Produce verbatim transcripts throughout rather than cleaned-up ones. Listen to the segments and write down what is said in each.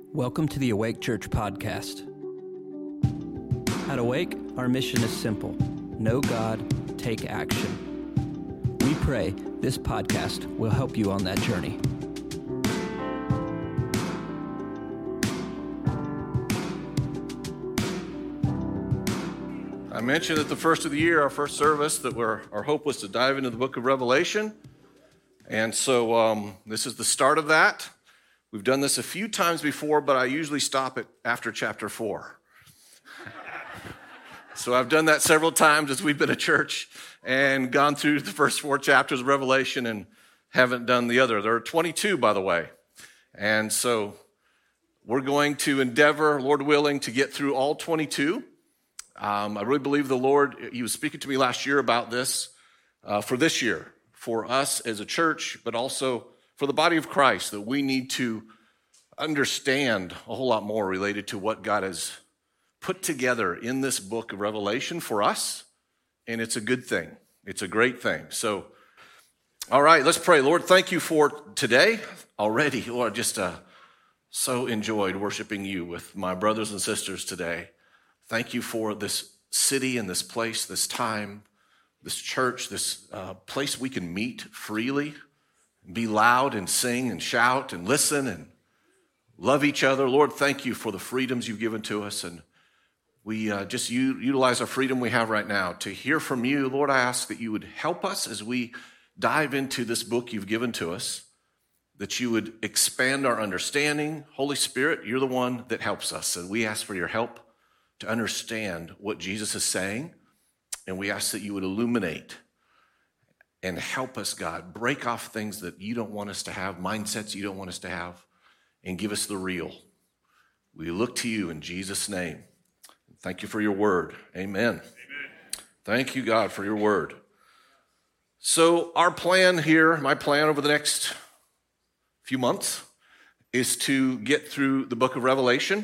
Welcome to the Awake Church podcast. At Awake, our mission is simple: know God, take action. We pray this podcast will help you on that journey. I mentioned at the first of the year, our first service, that we're, our hope was to dive into the book of Revelation. And so um, this is the start of that. We've done this a few times before, but I usually stop it after chapter four. So I've done that several times as we've been a church and gone through the first four chapters of Revelation and haven't done the other. There are twenty-two, by the way. And so we're going to endeavor, Lord willing, to get through all twenty-two. Um, I really believe the Lord, he was speaking to me last year about this uh, for this year, for us as a church, but also for the body of Christ, that we need to understand a whole lot more related to what God has put together in this book of Revelation for us, and it's a good thing. It's a great thing. So, all right, let's pray. Lord, thank you for today already. Lord, just uh, so enjoyed worshiping you with my brothers and sisters today. Thank you for this city and this place, this time, this church, this uh, place we can meet freely, be loud and sing and shout and listen and love each other. Lord, thank you for the freedoms you've given to us, and we uh, just u- utilize our freedom we have right now to hear from you. Lord, I ask that you would help us as we dive into this book you've given to us, that you would expand our understanding. Holy Spirit, you're the one that helps us, and we ask for your help to understand what Jesus is saying, and we ask that you would illuminate and help us, God, break off things that you don't want us to have, mindsets you don't want us to have, and give us the real. We look to you in Jesus' name. Thank you for your word. Amen. Amen. Thank you, God, for your word. So our plan here, my plan over the next few months, is to get through the book of Revelation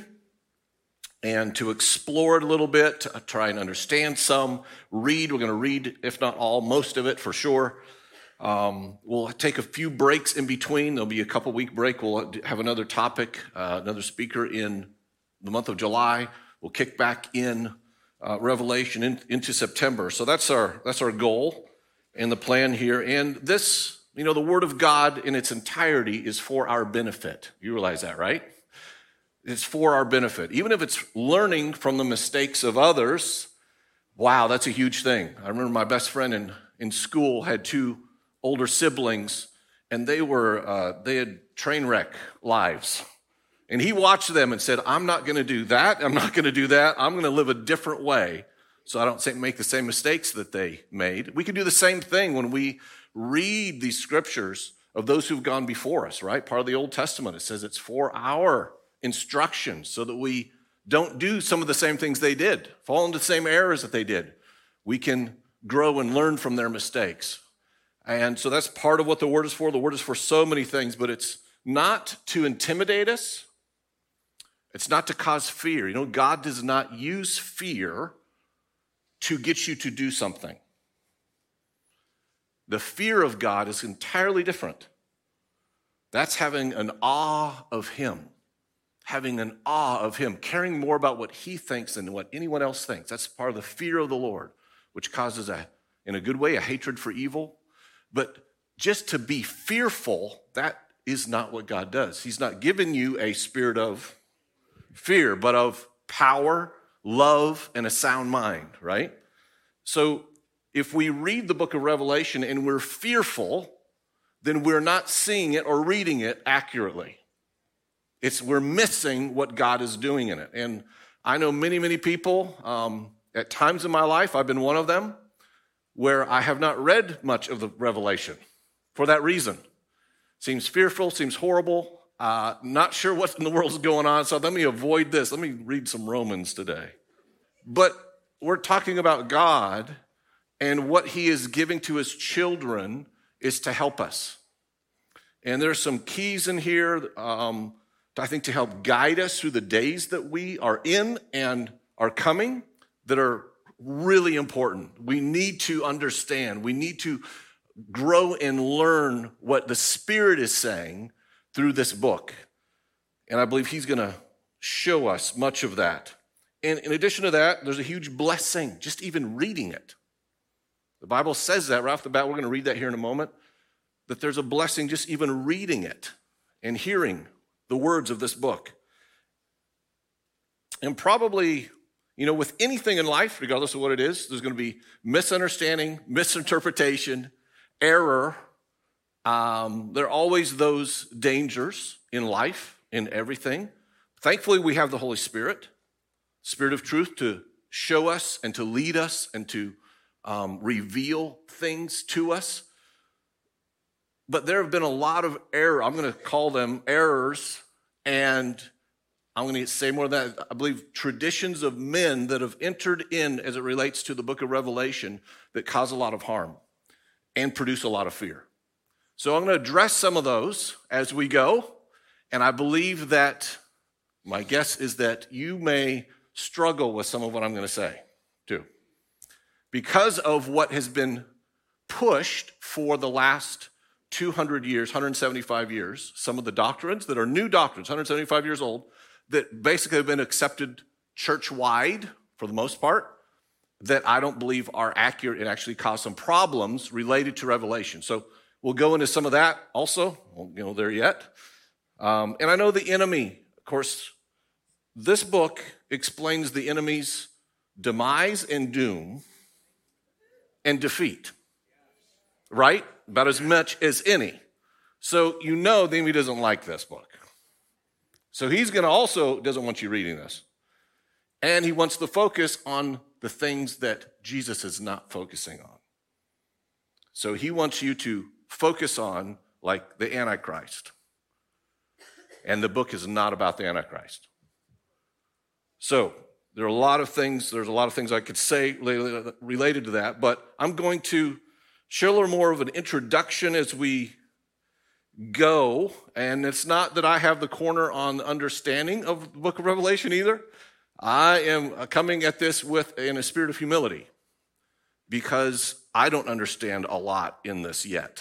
and to explore it a little bit, to try and understand some, read. We're going to read, if not all, most of it for sure. Um, we'll take a few breaks in between. There'll be a couple week break. We'll have another topic, uh, another speaker in the month of July. We'll kick back in uh, Revelation in, into September. So that's our that's our goal and the plan here. And this, you know, the Word of God in its entirety is for our benefit. You realize that, right? It's for our benefit. Even if it's learning from the mistakes of others, wow, that's a huge thing. I remember my best friend in, in school had two older siblings, and they were uh, they had train wreck lives. And he watched them and said, I'm not going to do that. I'm not going to do that. I'm going to live a different way so I don't make the same mistakes that they made. We can do the same thing when we read these scriptures of those who've gone before us, right? Part of the Old Testament, it says it's for our instruction so that we don't do some of the same things they did, fall into the same errors that they did. We can grow and learn from their mistakes. And so that's part of what the Word is for. The Word is for so many things, but it's not to intimidate us. It's not to cause fear. You know, God does not use fear to get you to do something. The fear of God is entirely different. That's having an awe of Him. Having an awe of him, caring more about what he thinks than what anyone else thinks. That's part of the fear of the Lord, which causes, a, in a good way, a hatred for evil. But just to be fearful, that is not what God does. He's not given you a spirit of fear, but of power, love, and a sound mind, right? So if we read the book of Revelation and we're fearful, then we're not seeing it or reading it accurately. It's we're missing what God is doing in it. And I know many, many people, um, at times in my life, I've been one of them, where I have not read much of the Revelation for that reason. Seems fearful, seems horrible, uh, not sure what in the world is going on, so let me avoid this. Let me read some Romans today. But we're talking about God, and what he is giving to his children is to help us. And there's some keys in here, um, I think, to help guide us through the days that we are in and are coming that are really important. We need to understand. We need to grow and learn what the Spirit is saying through this book. And I believe he's going to show us much of that. And in addition to that, there's a huge blessing just even reading it. The Bible says that right off the bat. We're going to read that here in a moment, that there's a blessing just even reading it and hearing the words of this book. And probably, you know, with anything in life, regardless of what it is, there's going to be misunderstanding, misinterpretation, error. Um, there are always those dangers in life, in everything. Thankfully, we have the Holy Spirit, Spirit of truth, to show us and to lead us and to um, reveal things to us. But there have been a lot of error. I'm going to call them errors, and I'm going to say more than that. I believe traditions of men that have entered in as it relates to the book of Revelation that cause a lot of harm and produce a lot of fear. So I'm going to address some of those as we go, and I believe that my guess is that you may struggle with some of what I'm going to say, too, because of what has been pushed for the last two hundred years, one hundred seventy-five years, some of the doctrines that are new doctrines, one hundred seventy-five years old, that basically have been accepted church-wide for the most part, that I don't believe are accurate and actually cause some problems related to Revelation. So we'll go into some of that also. Won't go there yet. Um, and I know the enemy, of course, this book explains the enemy's demise and doom and defeat, right? About as much as any. So you know the enemy doesn't like this book. So he's going to also, doesn't want you reading this. And he wants to focus on the things that Jesus is not focusing on. So he wants you to focus on, like, the Antichrist. And the book is not about the Antichrist. So there are a lot of things, there's a lot of things I could say related to that, but I'm going to share a little more of an introduction as we go. And it's not that I have the corner on understanding of the book of Revelation either. I am coming at this with in a spirit of humility because I don't understand a lot in this yet.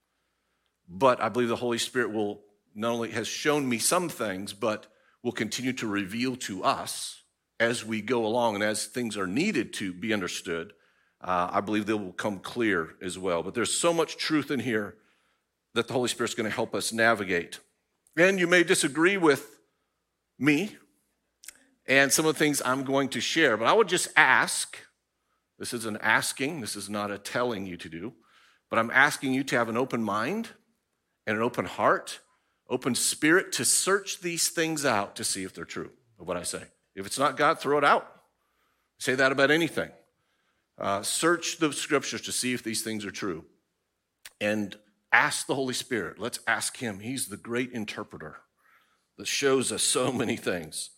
But I believe the Holy Spirit will not only has shown me some things, but will continue to reveal to us as we go along and as things are needed to be understood. Uh, I believe they will come clear as well. But there's so much truth in here that the Holy Spirit's going to help us navigate. And you may disagree with me and some of the things I'm going to share, but I would just ask, this is an asking, this is not a telling you to do, but I'm asking you to have an open mind and an open heart, open spirit to search these things out to see if they're true of what I say. If it's not God, throw it out. Say that about anything. Uh, search the scriptures to see if these things are true. And ask the Holy Spirit. Let's ask him. He's the great interpreter that shows us so many things.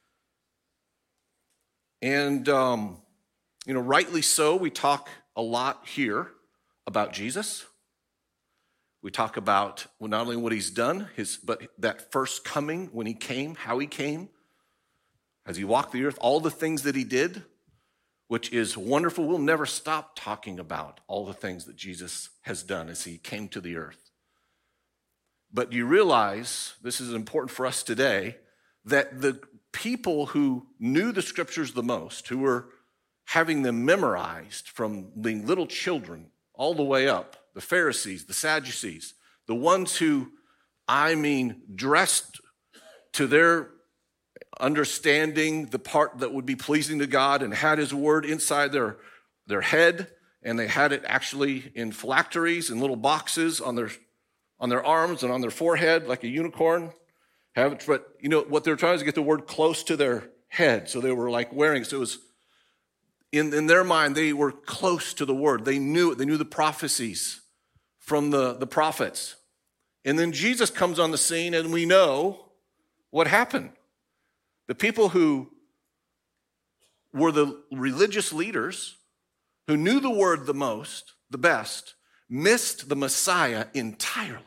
And, um, you know, rightly so, we talk a lot here about Jesus. We talk about well, not only what he's done, his, but that first coming when he came, how he came, as he walked the earth, all the things that he did, which is wonderful. We'll never stop talking about all the things that Jesus has done as he came to the earth. But you realize, this is important for us today, that the people who knew the scriptures the most, who were having them memorized from being little children all the way up, the Pharisees, the Sadducees, the ones who, I mean, dressed to their understanding the part that would be pleasing to God and had his word inside their, their head, and they had it actually in phylacteries and little boxes on their on their arms and on their forehead like a unicorn. Have it, but you know what they were trying to get the word close to their head, so they were like wearing. So it was in in their mind they were close to the word. They knew it. They knew the prophecies from the the prophets. And then Jesus comes on the scene, and we know what happened. The people who were the religious leaders, who knew the word the most, the best, missed the Messiah entirely.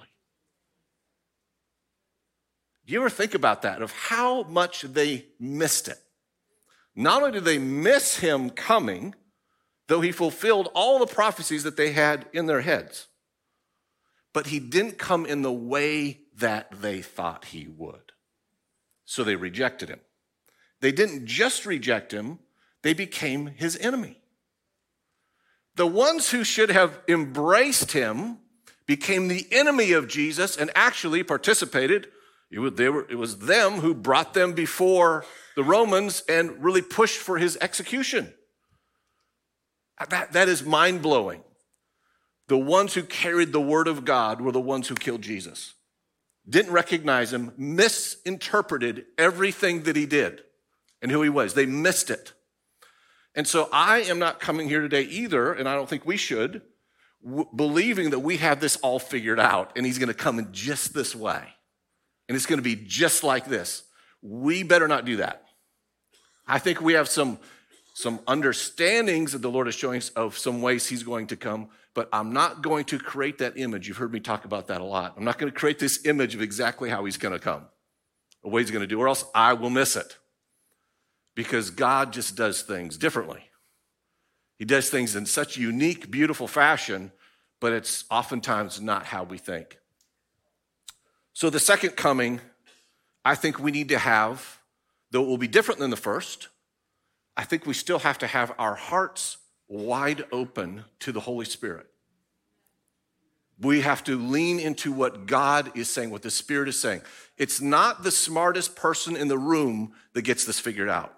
Do you ever think about that, of how much they missed it? Not only did they miss him coming, though he fulfilled all the prophecies that they had in their heads, but he didn't come in the way that they thought he would. so they rejected him. They didn't just reject him, they became his enemy. The ones who should have embraced him became the enemy of Jesus and actually participated. It was, they were, it was them who brought them before the Romans and really pushed for his execution. That, that is mind-blowing. The ones who carried the word of God were the ones who killed Jesus. Didn't recognize him, misinterpreted everything that he did and who he was. They missed it. And so I am not coming here today either, and I don't think we should, w- believing that we have this all figured out and he's going to come in just this way. And it's going to be just like this. We better not do that. I think we have some, some understandings that the Lord is showing us of some ways he's going to come, but I'm not going to create that image. You've heard me talk about that a lot. I'm not going to create this image of exactly how he's going to come or what he's going to do, or else I will miss it. Because God just does things differently. He does things in such unique, beautiful fashion, but it's oftentimes not how we think. So the second coming, I think we need to have, though it will be different than the first, I think we still have to have our hearts wide open to the Holy Spirit. We have to lean into what God is saying, what the Spirit is saying. It's not the smartest person in the room that gets this figured out.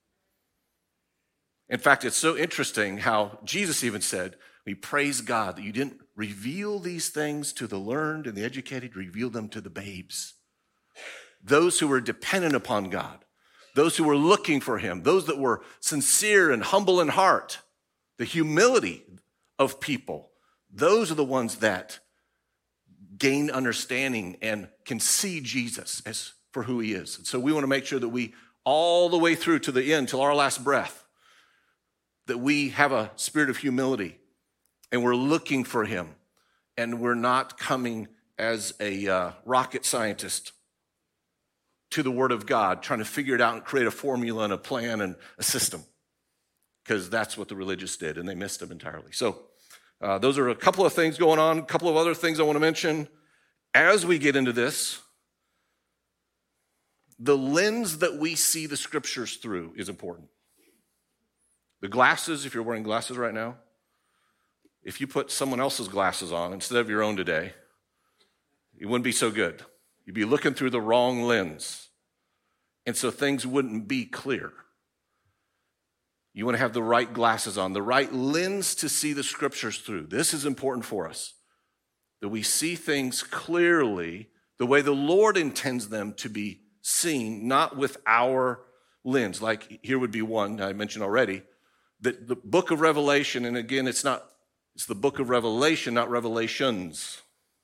In fact, it's so interesting how Jesus even said, we praise God that you didn't reveal these things to the learned and the educated, reveal them to the babes. Those who were dependent upon God, those who were looking for him, those that were sincere and humble in heart, the humility of people, those are the ones that gain understanding and can see Jesus as for who he is. And so we want to make sure that we, all the way through to the end, till our last breath, that we have a spirit of humility and we're looking for him and we're not coming as a uh, rocket scientist to the word of God, trying to figure it out and create a formula and a plan and a system, because that's what the religious did and they missed him entirely. So uh, those are a couple of things going on, a couple of other things I want to mention. As we get into this, the lens that we see the scriptures through is important. The glasses, if you're wearing glasses right now, if you put someone else's glasses on instead of your own today, it wouldn't be so good. You'd be looking through the wrong lens. And so things wouldn't be clear. You want to have the right glasses on, the right lens to see the scriptures through. This is important for us, that we see things clearly the way the Lord intends them to be seen, not with our lens. Like here would be one I mentioned already, that the book of Revelation, and again, it's not, it's the book of Revelation, not Revelations.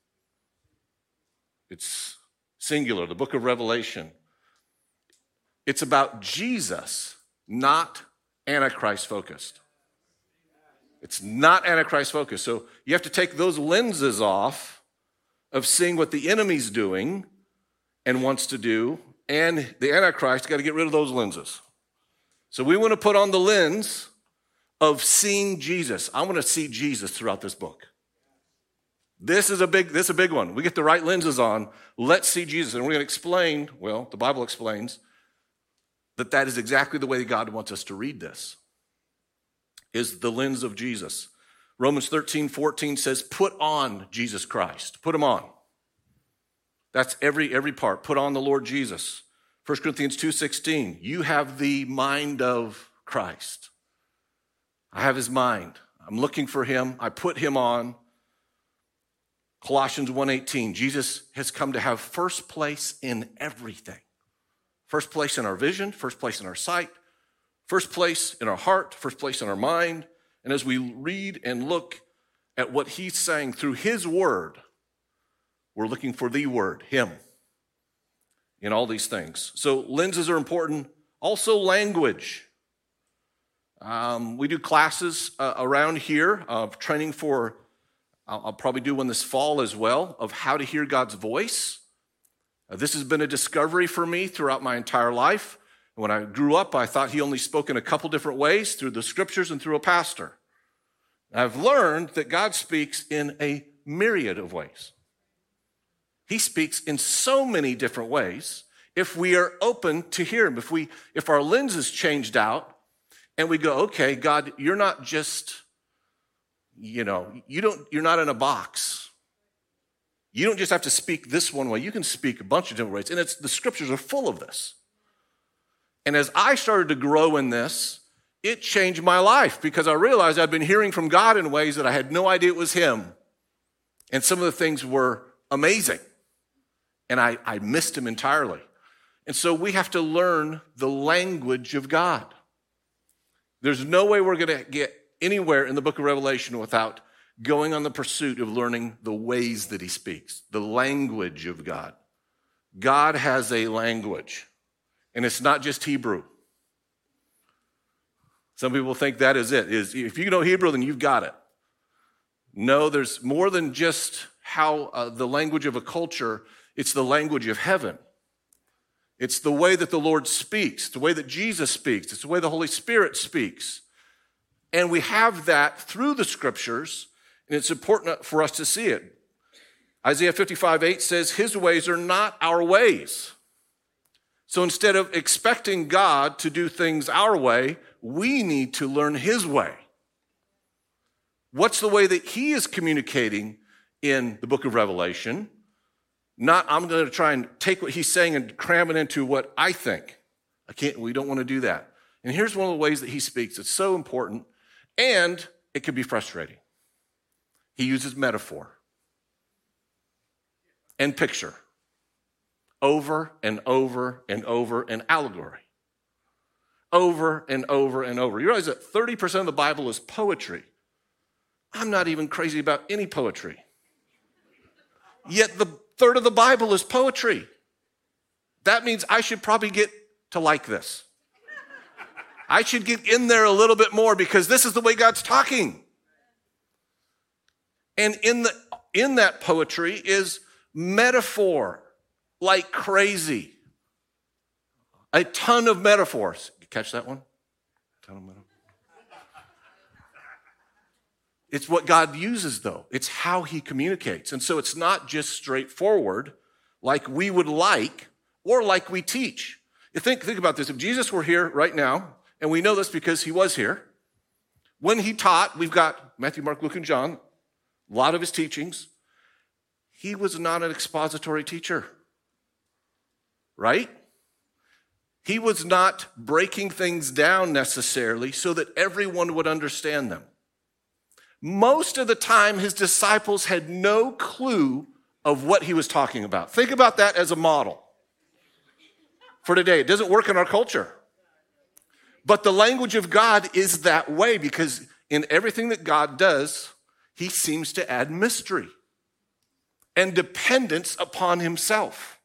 It's singular, the book of Revelation. It's about Jesus, not Antichrist focused. It's not Antichrist focused. So you have to take those lenses off of seeing what the enemy's doing and wants to do, and the Antichrist got to get rid of those lenses. So we want to put on the lens of seeing Jesus. I want to see Jesus throughout this book. This is a big, this is a big one. We get the right lenses on. Let's see Jesus. And we're going to explain, well, the Bible explains that that is exactly the way God wants us to read this, is the lens of Jesus. Romans thirteen fourteen says, put on Jesus Christ. Put him on. That's every, every part. Put on the Lord Jesus. First Corinthians two sixteen, you have the mind of Christ. I have his mind. I'm looking for him. I put him on. Colossians one eighteen, Jesus has come to have first place in everything. First place in our vision, first place in our sight, first place in our heart, first place in our mind. And as we read and look at what he's saying through his word, we're looking for the word, him, in all these things. So lenses are important. Also language. Um, we do classes uh, around here of training for, I'll, I'll probably do one this fall as well, of how to hear God's voice. Uh, this has been a discovery for me throughout my entire life. When I grew up, I thought he only spoke in a couple different ways, through the scriptures and through a pastor. I've learned that God speaks in a myriad of ways. He speaks in so many different ways, if we are open to hear him, if we if our lens is changed out and we go, okay, God, you're not just, you know, you don't, you're not in a box. You don't just have to speak this one way. You can speak a bunch of different ways. And it's the scriptures are full of this. And as I started to grow in this, it changed my life because I realized I'd been hearing from God in ways that I had no idea it was him. And some of the things were amazing. And I, I missed him entirely. And so we have to learn the language of God. There's no way we're going to get anywhere in the book of Revelation without going on the pursuit of learning the ways that he speaks, the language of God. God has a language, and it's not just Hebrew. Some people think that is it. Is if you know Hebrew, then you've got it. No, there's more than just how uh, the language of a culture, it's the language of heaven. It's the way that the Lord speaks, the way that Jesus speaks. It's the way the Holy Spirit speaks. And we have that through the scriptures, and it's important for us to see it. Isaiah fifty-five eight says, his ways are not our ways. So instead of expecting God to do things our way, we need to learn his way. What's the way that he is communicating in the book of Revelation? Not, I'm going to try and take what he's saying and cram it into what I think. I can't, we don't want to do that. And here's one of the ways that he speaks. It's so important, and it can be frustrating. He uses metaphor and picture over and over and over, and allegory. Over and over and over. You realize that thirty percent of the Bible is poetry. I'm not even crazy about any poetry. Yet the third of the Bible is poetry. That means I should probably get to like this. I should get in there a little bit more because this is the way God's talking. And in the in that poetry is metaphor like crazy. A ton of metaphors. You catch that one? A ton of metaphors. It's what God uses, though. It's how he communicates. And so it's not just straightforward like we would like or like we teach. You think, think about this. If Jesus were here right now, and we know this because he was here, when he taught, we've got Matthew, Mark, Luke, and John, a lot of his teachings, he was not an expository teacher, right? He was not breaking things down necessarily so that everyone would understand them. Most of the time, his disciples had no clue of what he was talking about. Think about that as a model for today. It doesn't work in our culture. But the language of God is that way because in everything that God does, he seems to add mystery and dependence upon himself.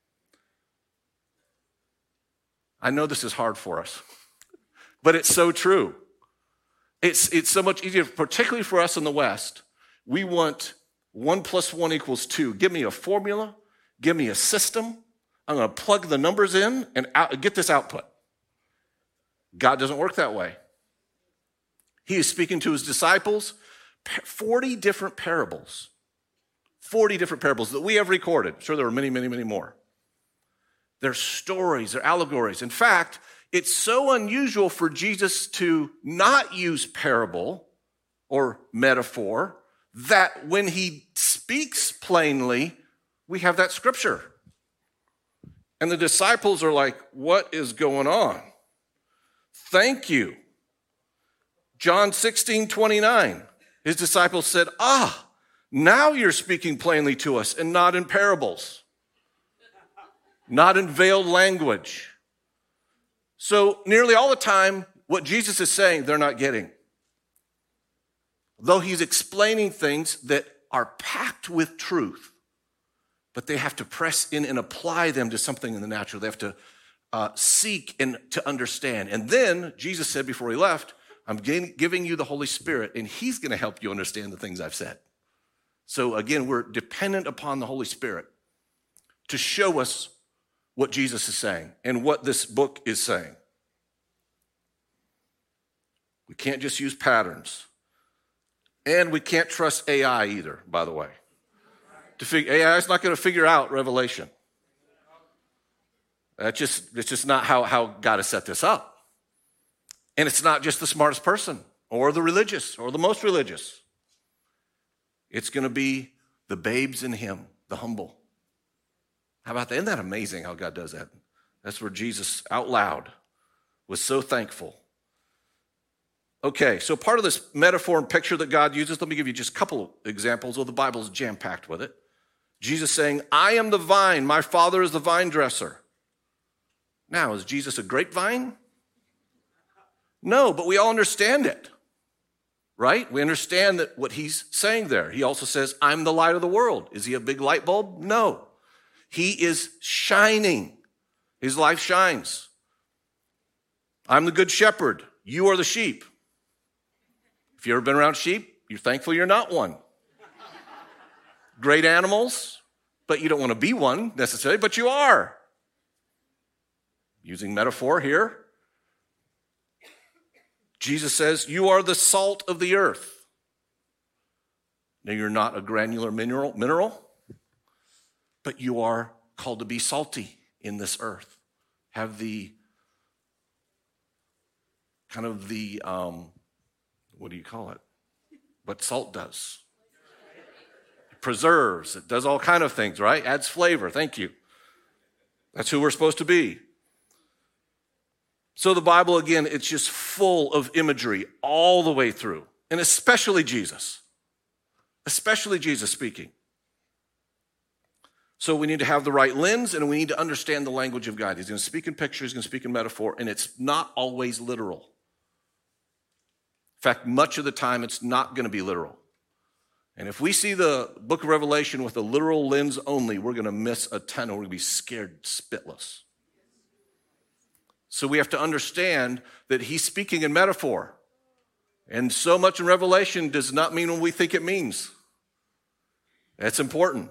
I know this is hard for us, but it's so true. It's, it's so much easier, particularly for us in the West. We want one plus one equals two. Give me a formula. Give me a system. I'm going to plug the numbers in and out, get this output. God doesn't work that way. He is speaking to his disciples, forty different parables. forty different parables that we have recorded. I'm sure there are many, many, many more. They're stories, they're allegories. In fact, it's so unusual for Jesus to not use parable or metaphor that when he speaks plainly, we have that scripture. And the disciples are like, what is going on? Thank you. John sixteen twenty-nine, his disciples said, ah, now you're speaking plainly to us and not in parables, not in veiled language. So nearly all the time, what Jesus is saying, they're not getting. Though he's explaining things that are packed with truth, but they have to press in and apply them to something in the natural. They have to uh, seek and to understand. And then Jesus said before he left, I'm giving you the Holy Spirit, and he's going to help you understand the things I've said. So again, we're dependent upon the Holy Spirit to show us what Jesus is saying and what this book is saying. We can't just use patterns. And we can't trust A I either, by the way. To figure, A I is not going to figure out Revelation. That's just, it's just not how, how God has set this up. And it's not just the smartest person or the religious or the most religious. It's going to be the babes in him, the humble. How about that? Isn't that amazing how God does that? That's where Jesus out loud was so thankful. Okay, so part of this metaphor and picture that God uses, let me give you just a couple examples. Well, the Bible's jam-packed with it. Jesus saying, I am the vine, my Father is the vine dresser. Now, is Jesus a grapevine? No, but we all understand it, right? We understand that what he's saying there. He also says, I'm the light of the world. Is he a big light bulb? No. He is shining. His life shines. I'm the good shepherd. You are the sheep. If you've ever been around sheep, you're thankful you're not one. Great animals, but you don't want to be one necessarily, but you are. Using metaphor here. Jesus says, you are the salt of the earth. Now, you're not a granular mineral, mineral, but you are called to be salty in this earth. Have the, kind of the, um, what do you call it? What salt does. It preserves. It does all kind of things, right? Adds flavor. Thank you. That's who we're supposed to be. So the Bible, again, it's just full of imagery all the way through, and especially Jesus, especially Jesus speaking. So we need to have the right lens, and we need to understand the language of God. He's going to speak in pictures, he's going to speak in metaphor, and it's not always literal. In fact, much of the time, it's not going to be literal. And if we see the book of Revelation with a literal lens only, we're going to miss a ton, and we're going to be scared spitless. So we have to understand that he's speaking in metaphor. And so much in Revelation does not mean what we think it means. That's important.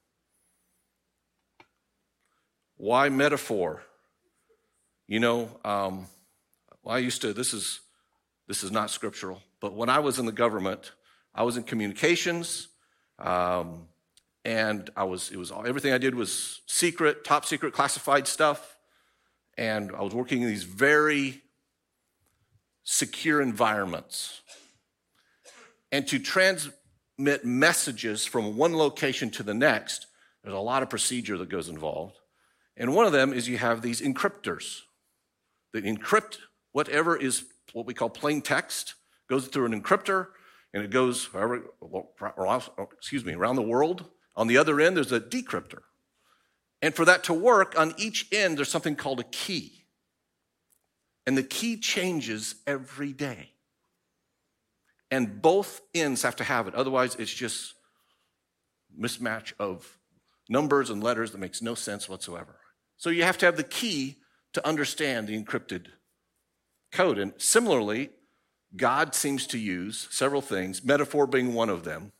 Why metaphor? You know, um, well, I used to, this is, this is not scriptural, but when I was in the government, I was in communications, um, and I was, it was, everything I did was secret, top secret, classified stuff. And I was working in these very secure environments. And to transmit messages from one location to the next, there's a lot of procedure that goes involved. And one of them is you have these encryptors that encrypt whatever is what we call plain text, goes through an encryptor, and it goes, however, excuse me, around the world. On the other end, there's a decryptor. And for that to work, on each end, there's something called a key. And the key changes every day. And both ends have to have it. Otherwise, it's just mismatch of numbers and letters that makes no sense whatsoever. So you have to have the key to understand the encrypted code. And similarly, God seems to use several things, metaphor being one of them,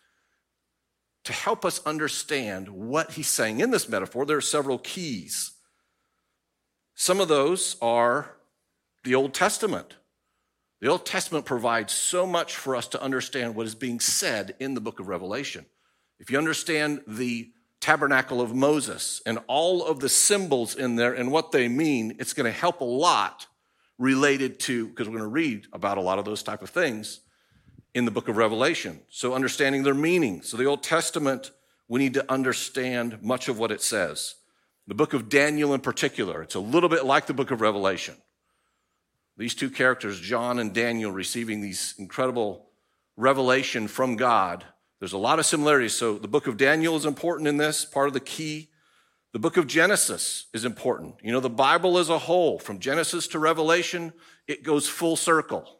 to help us understand what he's saying in this metaphor. There are several keys. Some of those are the Old Testament. The Old Testament provides so much for us to understand what is being said in the book of Revelation. If you understand the tabernacle of Moses and all of the symbols in there and what they mean, it's going to help a lot related to, because we're going to read about a lot of those type of things in the book of Revelation. So understanding their meaning. So the Old Testament, we need to understand much of what it says. The book of Daniel in particular, it's a little bit like the book of Revelation. These two characters, John and Daniel, receiving these incredible revelation from God. There's a lot of similarities. So the book of Daniel is important in this, part of the key. The book of Genesis is important. You know, the Bible as a whole, from Genesis to Revelation, it goes full circle.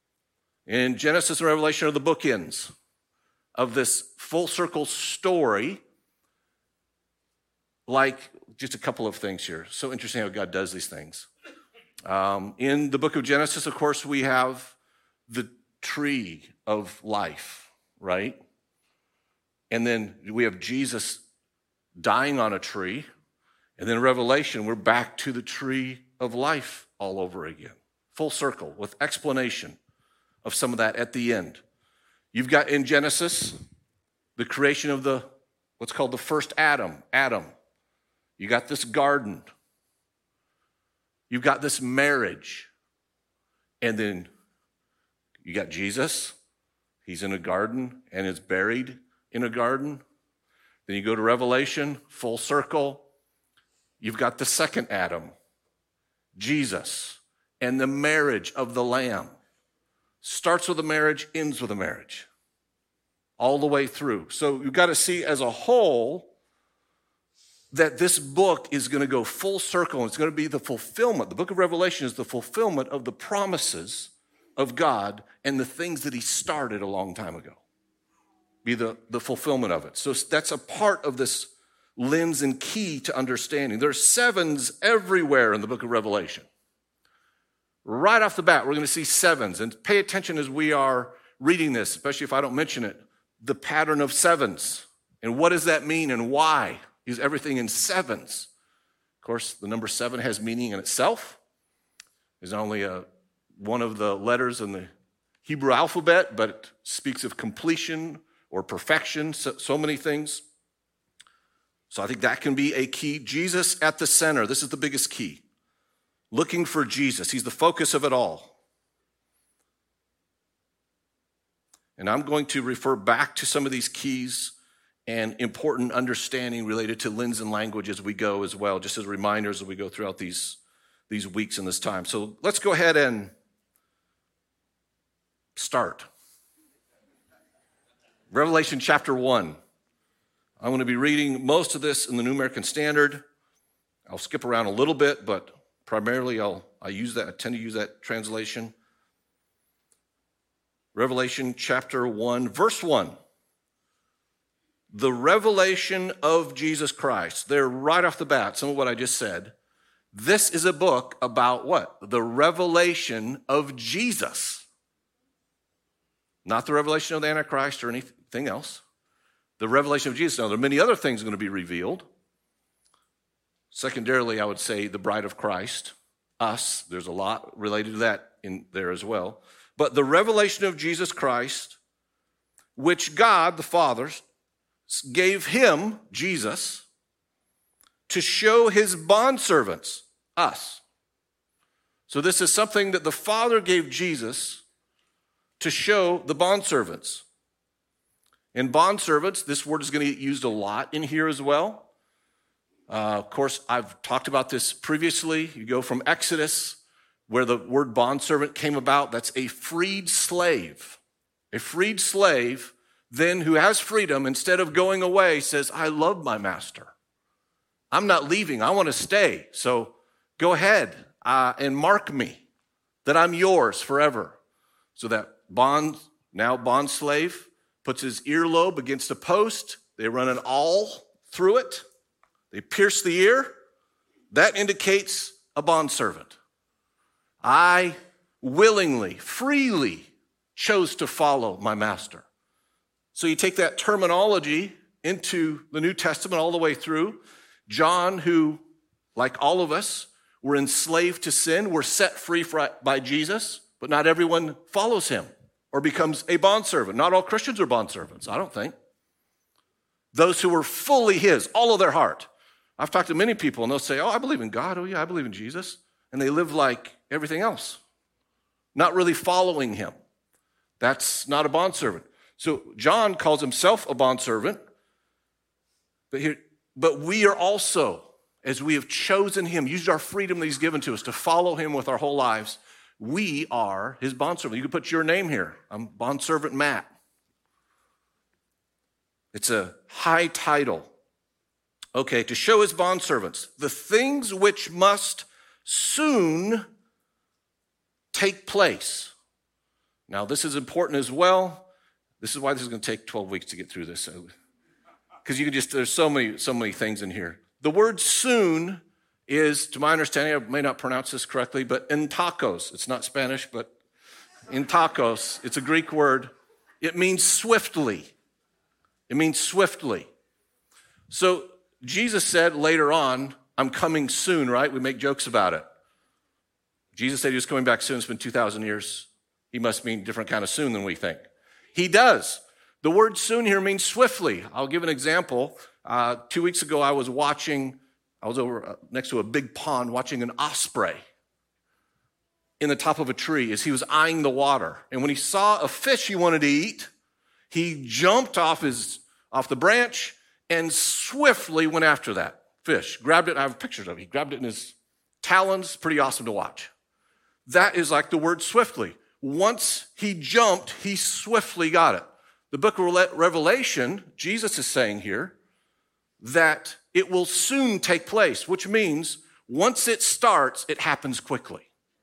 In Genesis and Revelation are the bookends of this full circle story. Like, just a couple of things here. So interesting how God does these things. Um, in the book of Genesis, of course, we have the tree of life, right? And then we have Jesus dying on a tree. And then in Revelation, we're back to the tree of life all over again. Full circle with explanation of some of that at the end. You've got in Genesis, the creation of the, what's called the first Adam, Adam. You got this garden, you've got this marriage. And then you got Jesus. He's in a garden and is buried in a garden. Then you go to Revelation, full circle. You've got the second Adam, Jesus, and the marriage of the Lamb. Starts with a marriage, ends with a marriage. All the way through. So you've got to see as a whole that this book is going to go full circle. And it's going to be the fulfillment. The book of Revelation is the fulfillment of the promises of God and the things that he started a long time ago. Be the, the fulfillment of it. So that's a part of this lens and key to understanding. There are sevens everywhere in the book of Revelation. Right off the bat, we're going to see sevens. And pay attention as we are reading this, especially if I don't mention it, the pattern of sevens. And what does that mean and why is everything in sevens? Of course, the number seven has meaning in itself. It's not only a, one of the letters in the Hebrew alphabet, but it speaks of completion or perfection, so, so many things. So I think that can be a key. Jesus at the center. This is the biggest key. Looking for Jesus. He's the focus of it all. And I'm going to refer back to some of these keys and important understanding related to lens and language as we go as well, just as reminders as we go throughout these, these weeks and this time. So let's go ahead and start. Revelation chapter one. I'm going to be reading most of this in the New American Standard. I'll skip around a little bit, but primarily I'll I use that. I tend to use that translation. Revelation chapter one, verse one. The revelation of Jesus Christ. There, right off the bat, some of what I just said. This is a book about what? The revelation of Jesus. Not the revelation of the Antichrist or anything else. The revelation of Jesus. Now, there are many other things going to be revealed. Secondarily, I would say the bride of Christ, us. There's a lot related to that in there as well. But the revelation of Jesus Christ, which God, the Father, gave him, Jesus, to show his bondservants, us. So this is something that the Father gave Jesus to show the bondservants. And bondservants, this word is going to get used a lot in here as well. Uh, of course, I've talked about this previously. You go from Exodus, where the word bondservant came about. That's a freed slave. A freed slave, then who has freedom, instead of going away, says, I love my master. I'm not leaving. I want to stay. So go ahead uh, and mark me that I'm yours forever. So that bond, now bond slave, puts his earlobe against a post. They run an awl through it. They pierce the ear. That indicates a bondservant. I willingly, freely chose to follow my master. So you take that terminology into the New Testament all the way through. John, who, like all of us, were enslaved to sin, were set free by Jesus, but not everyone follows him or becomes a bondservant. Not all Christians are bondservants, I don't think. Those who were fully his, all of their heart. I've talked to many people, and they'll say, oh, I believe in God. Oh, yeah, I believe in Jesus. And they live like everything else, not really following him. That's not a bondservant. So John calls himself a bondservant, but here, but we are also, as we have chosen him, used our freedom that he's given to us to follow him with our whole lives, we are his bondservant. You can put your name here. I'm bondservant Matt. It's a high title. Okay, to show his bondservants the things which must soon take place. Now, this is important as well. This is why this is going to take twelve weeks to get through this. Because you can just, there's so many, so many things in here. The word soon is, to my understanding, I may not pronounce this correctly, but entakos. It's not Spanish, but entakos. It's a Greek word. It means swiftly. It means swiftly. So Jesus said later on, I'm coming soon, right? We make jokes about it. Jesus said he was coming back soon. It's been two thousand years. He must mean different kind of soon than we think. He does. The word soon here means swiftly. I'll give an example. Uh, two weeks ago, I was watching, I was over next to a big pond watching an osprey in the top of a tree as he was eyeing the water. And when he saw a fish he wanted to eat, he jumped off his off the branch and swiftly went after that fish. Grabbed it. I have pictures of it. He grabbed it in his talons. Pretty awesome to watch. That is like the word swiftly. Once he jumped, he swiftly got it. The book of Revelation, Jesus is saying here that it will soon take place, which means once it starts, it happens quickly.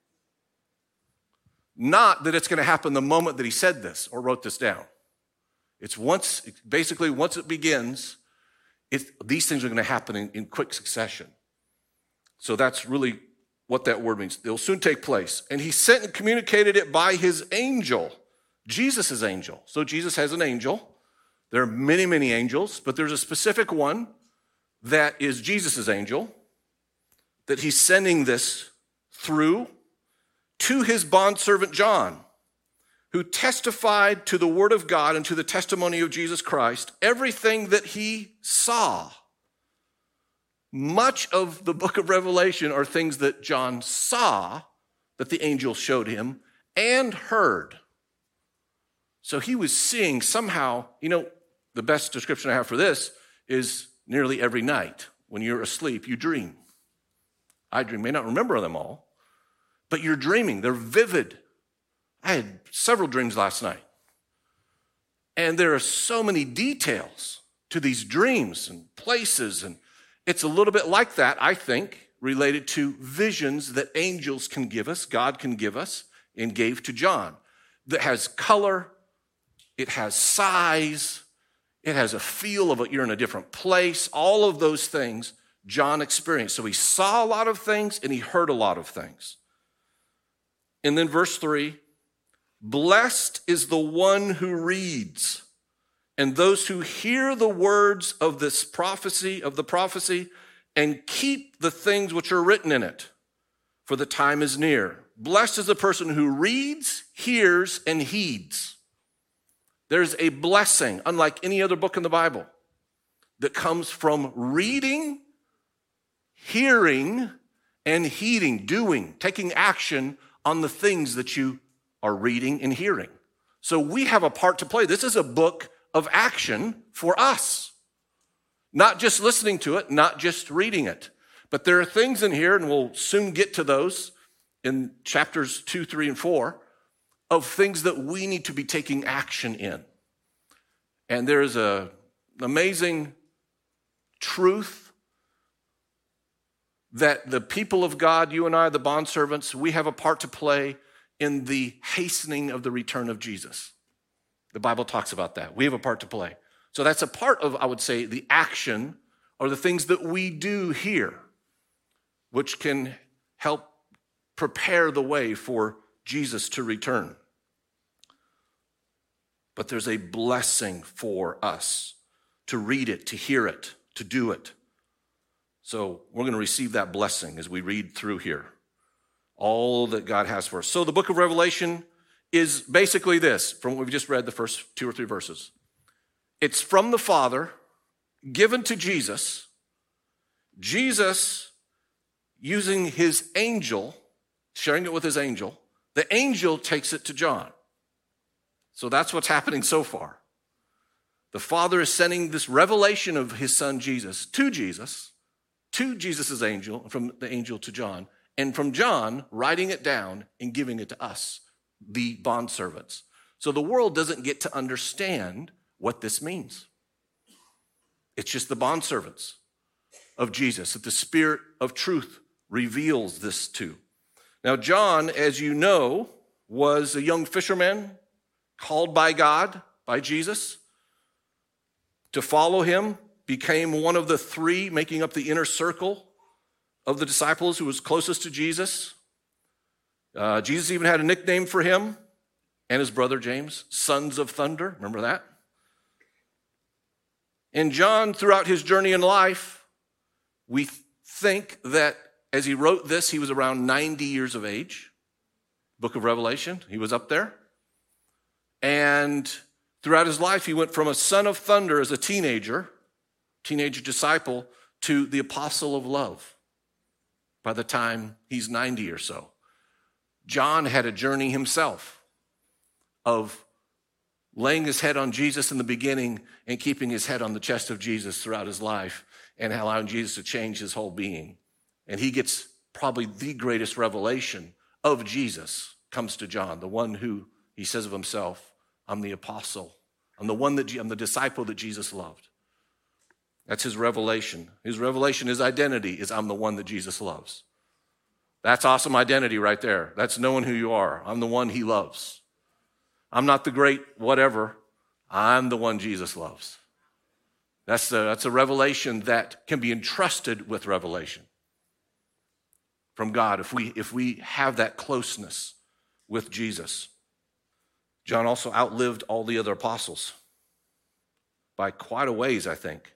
Not that it's going to happen the moment that he said this or wrote this down. It's once, basically, once it begins, it, these things are going to happen in, in quick succession. So that's really what that word means. It'll soon take place. And he sent and communicated it by his angel, Jesus' angel. So Jesus has an angel. There are many, many angels, but there's a specific one that is Jesus' angel that he's sending this through to his bondservant John, who testified to the word of God and to the testimony of Jesus Christ, everything that he saw. Much of the book of Revelation are things that John saw that the angel showed him and heard. So he was seeing somehow, you know, the best description I have for this is nearly every night when you're asleep, you dream. I dream, may not remember them all, but you're dreaming. They're vivid. I had several dreams last night. And there are so many details to these dreams and places. And it's a little bit like that, I think, related to visions that angels can give us, God can give us, and gave to John. That has color, it has size, it has a feel of you're in a different place. All of those things John experienced. So he saw a lot of things and he heard a lot of things. And then verse three, blessed is the one who reads, and those who hear the words of this prophecy, of the prophecy, and keep the things which are written in it, for the time is near. Blessed is the person who reads, hears, and heeds. There's a blessing, unlike any other book in the Bible, that comes from reading, hearing, and heeding, doing, taking action on the things that you are reading and hearing. So we have a part to play. This is a book of action for us. Not just listening to it, not just reading it. But there are things in here, and we'll soon get to those in chapters two, three, and four, of things that we need to be taking action in. And there's a, an amazing truth that the people of God, you and I, the bondservants, we have a part to play in the hastening of the return of Jesus. The Bible talks about that. We have a part to play. So that's a part of, I would say, the action or the things that we do here, which can help prepare the way for Jesus to return. But there's a blessing for us to read it, to hear it, to do it. So we're going to receive that blessing as we read through here, all that God has for us. So the book of Revelation is basically this, from what we've just read, the first two or three verses. It's from the Father, given to Jesus. Jesus, using his angel, sharing it with his angel, the angel takes it to John. So that's what's happening so far. The Father is sending this revelation of his son Jesus to Jesus, to Jesus' angel, from the angel to John, and from John, writing it down and giving it to us, the bondservants. So the world doesn't get to understand what this means. It's just the bondservants of Jesus that the Spirit of truth reveals this to. Now, John, as you know, was a young fisherman called by God, by Jesus, to follow him, became one of the three making up the inner circle of the disciples who was closest to Jesus. Uh, Jesus even had a nickname for him and his brother James, Sons of Thunder. Remember that? And John, throughout his journey in life, we think that as he wrote this, he was around ninety years of age. Book of Revelation, he was up there. And throughout his life, he went from a son of thunder as a teenager, teenage disciple, to the apostle of love by the time he's ninety or so. John had a journey himself of laying his head on Jesus in the beginning and keeping his head on the chest of Jesus throughout his life and allowing Jesus to change his whole being. And he gets probably the greatest revelation of Jesus comes to John, the one who he says of himself, I'm the apostle. I'm the one that I'm the disciple that Jesus loved. That's his revelation. His revelation, his identity is I'm the one that Jesus loves. That's awesome identity right there. That's knowing who you are. I'm the one he loves. I'm not the great whatever. I'm the one Jesus loves. That's a, that's a revelation that can be entrusted with revelation from God if we, if we have that closeness with Jesus. John also outlived all the other apostles by quite a ways, I think.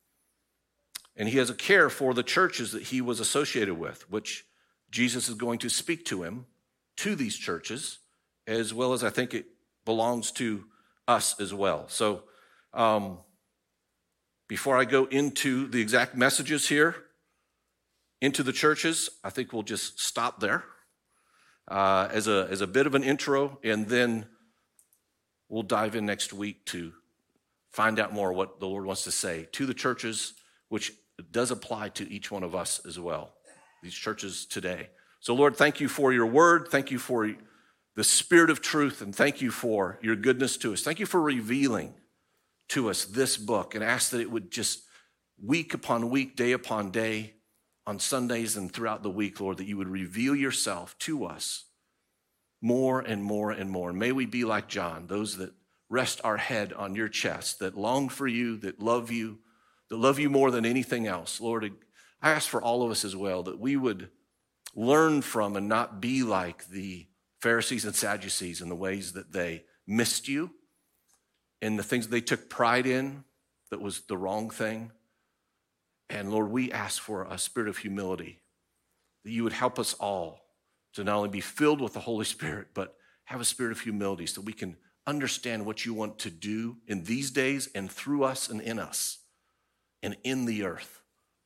And he has a care for the churches that he was associated with, which Jesus is going to speak to him, to these churches, as well as I think it belongs to us as well. So um, before I go into the exact messages here, into the churches, I think we'll just stop there uh, as a as a bit of an intro, and then we'll dive in next week to find out more what the Lord wants to say to the churches, which does apply to each one of us as well, these churches today. So Lord, thank you for your word. Thank you for the spirit of truth, and thank you for your goodness to us. Thank you for revealing to us this book, and ask that it would just week upon week, day upon day, on Sundays and throughout the week, Lord, that you would reveal yourself to us more and more and more. And may we be like John, those that rest our head on your chest, that long for you, that love you, that love you more than anything else. Lord, I ask for all of us as well, that we would learn from and not be like the Pharisees and Sadducees in the ways that they missed you and the things they took pride in that was the wrong thing. And Lord, we ask for a spirit of humility, that you would help us all to not only be filled with the Holy Spirit, but have a spirit of humility so we can understand what you want to do in these days and through us and in us and in the earth.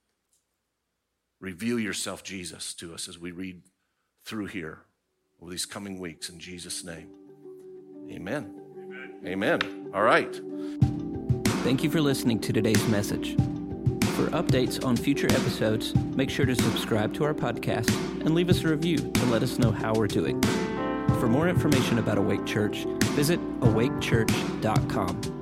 Reveal yourself, Jesus, to us as we read through here over these coming weeks. In Jesus' name, amen. Amen. Amen. All right. Thank you for listening to today's message. For updates on future episodes, make sure to subscribe to our podcast and leave us a review to let us know how we're doing. For more information about Awake Church, visit awake church dot com.